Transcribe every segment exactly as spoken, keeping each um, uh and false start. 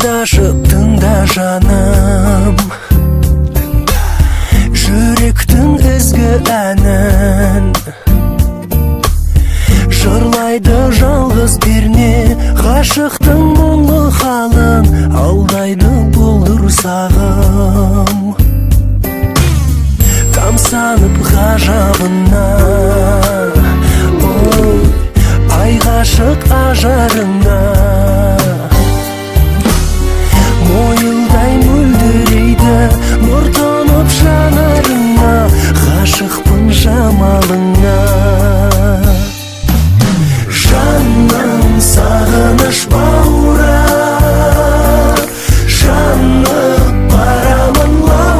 Тыңдашып тыңда жаным, жүректің ізгі әнін. Жырлайды жалғыз перне ғашықтың мұңлы халын, алдайды бұлдыр сағым. Тамсанып ғажабына, ой, ай ғашық ажарына. Мойылдай мөлдірейді нұр тұнып жанарына, ғашықпын жамалыңа. Жаным сағыныш баурап, жанып барамын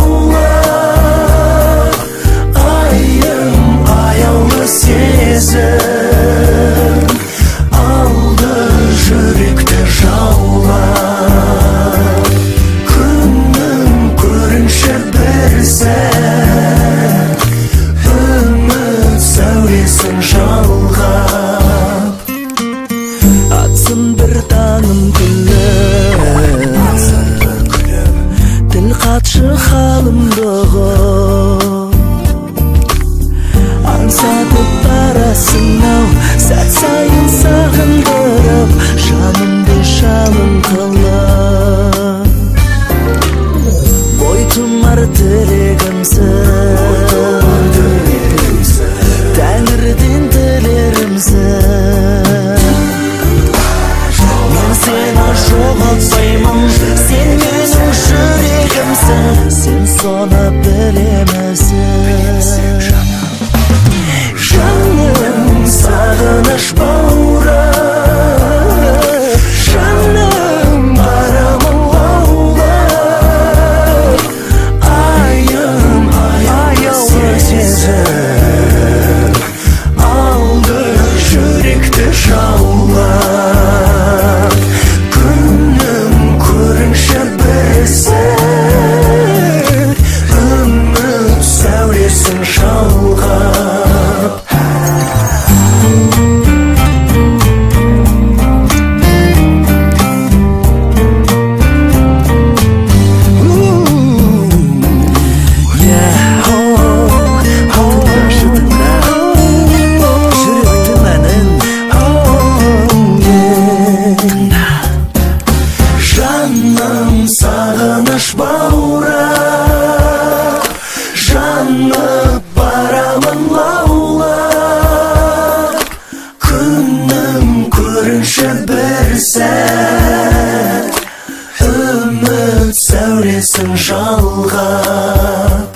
лаулап. Айым аяулы сезім алды жүректі жаулап. Күннің көрінші бір сәт, үміт сәулесін жалғап. Атсын бір таңым күліп, тіл қатшы халымды ұғып. Аңсатып барасың-ау сәт сайын сағындырып, жанымды жалын қылып. Бойтұмар тілегімсің, тәңірден тілерімсің. Мен сені жоғалтпаймын, сен менің жүрегімсің. Сен соны білемісің? Жаным сағыныш баурап, жаным барамын лаулап. Айым аяулы сезім алды жүректі жаулап. Күннің көрінші бір сәт, үміт сәулесін жалғап. Жаным сағыныш баурап, жанып барамын лаулап. Күннің көрінші бір сәт, үміт сәулесін жалғап.